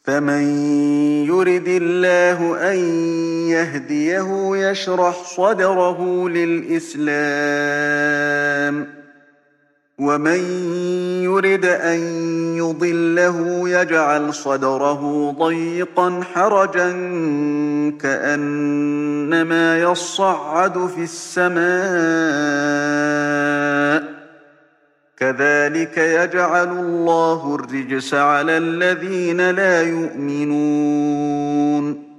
فمن يرد الله أن يهديه يشرح صدره للإسلام ومن يرد أن يضله يجعل صدره ضيقا حرجا كأنما يصعد في السماء كذلك يجعل الله الرجس على الذين لا يؤمنون